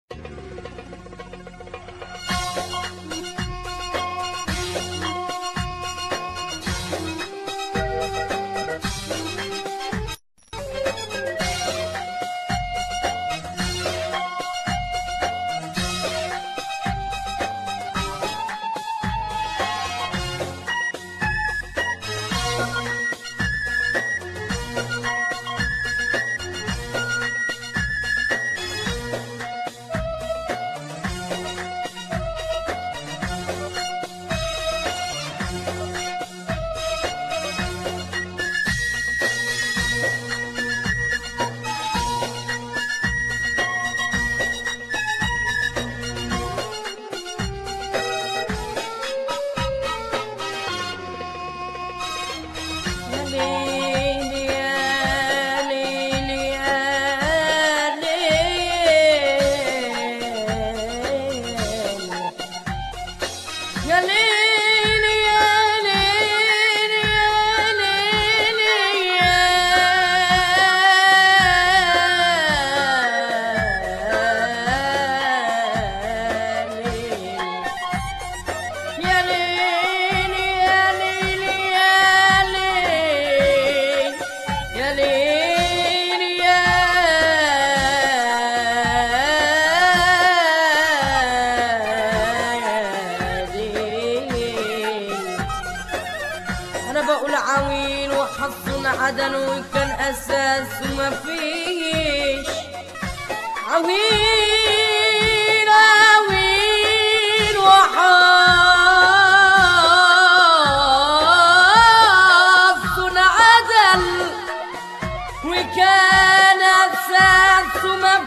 عدن وكان أساس وما فيش عوين عوين وحظ عدن وكان أساس وما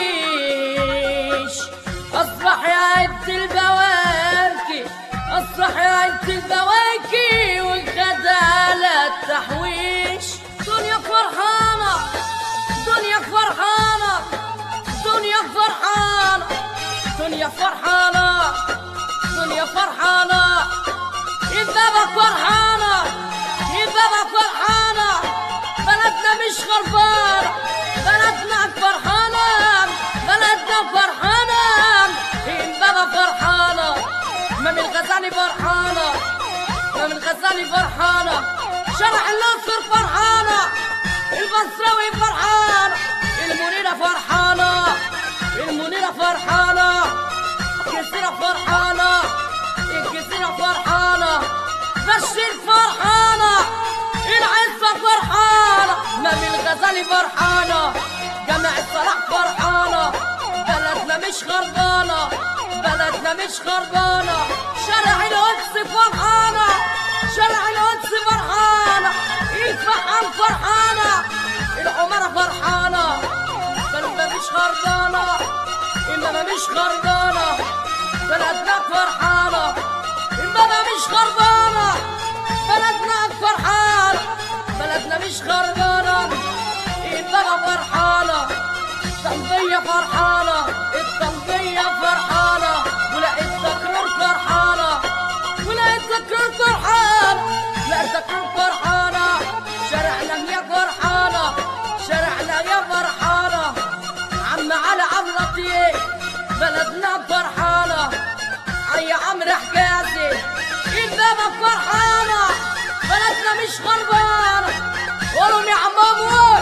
فيش أصبح يعد البواكي أصبح يعد البواكي وخد على التحويش دنيا فرحانة دنيا فرحانة دنيا فرحانة دنيا فرحانة دنيا فرحانة البابا فرحانة البابا فرحانة بلدنا مش خربانة بلدنا فرحانة بلدنا فرحانة البابا فرحانة مامي الغزالي فرحانة مامي الغزالي فرحانة شرع الأقصر فرحانة البصراوي فرحانة المنيرة فرحانة المنيرة فرحانة الجزيرة فرحانة الجزيرة فرحانة بشير فرحانة العزة فرحانة مامي الغزالي فرحانة جامع الصلاح فرحانة بلدنا مش خربانة بلدنا مش خربانة شارع القدس فرحانة شارع القدس فرحانة الفحم فرحانة العمارة فرحانة بلدنا مش خربانة إنما مش خربانة بلدنا فرحانة إنما مش خربانة بلدنا فرحانة بلدنا مش خربانة إنما فرحانة الطلبية فرحانة الطلبية فرحانة ولا التكرار فرحانة ولا التكرار فرحانة لا التكرار فرحانة شارعنا يا فرحانة شارعنا يا فرحانة عم على عمرتي بلدنا فرحانة عي عمرو حجازي البابا فرحانة بلدنا مش خربانة قولوا يا عمامون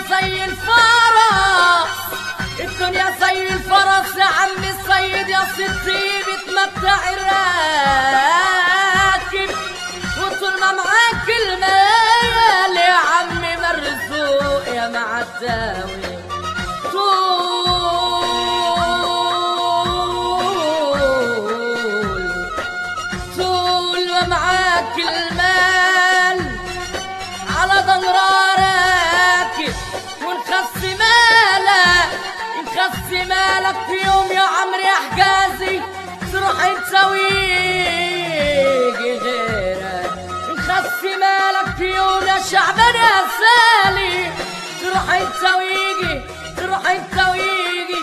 زي الفرس، الدنيا زي الفرس يا عم السيد يا ستي، بتمتع الراكب وطول ما معاك المال يا عم مرزوق يا معداوي. طول ما معاك المال على ضرارك ونخسي مالك، نخسي مالك في يوم يا عمري يا حجازي تروح انت ويجي غيرك، نخسي مالك في يوم يا شعبان يا سالي تروح انت ويجي، تروح انت ويجي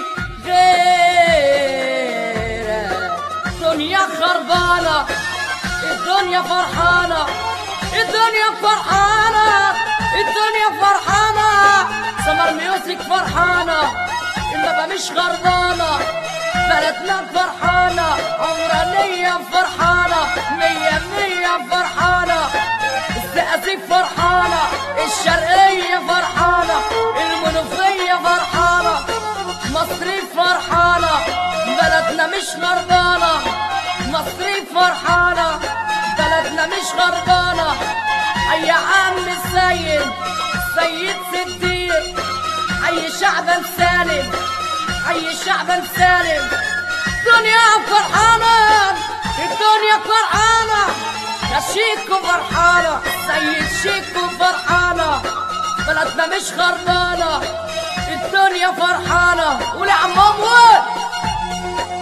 غيرك. الدنيا خربانة الدنيا فرحانة، الدنيا فرحانة، الدنيا فرحانة، سمر ميوزك فرحانة، إنما مش غربانة، بلدنا فرحانة، عمرانية فرحانة، مية مية فرحانة، الزقازيق فرحانة، الشرقية فرحانة، المنوفية فرحانة، مصري فرحانة، بلدنا مش غربانة، مصري فرحانة، بلدنا مش غربانة. حي عم السيد سيد صديق، حي شعبا سالم، حي شعبا سالم. الدنيا فرحانة الدنيا فرحانة، يا شيكو فرحانة سيد شيكو فرحانة، بلدنا مش غربانة، الدنيا فرحانة. ولعم أموال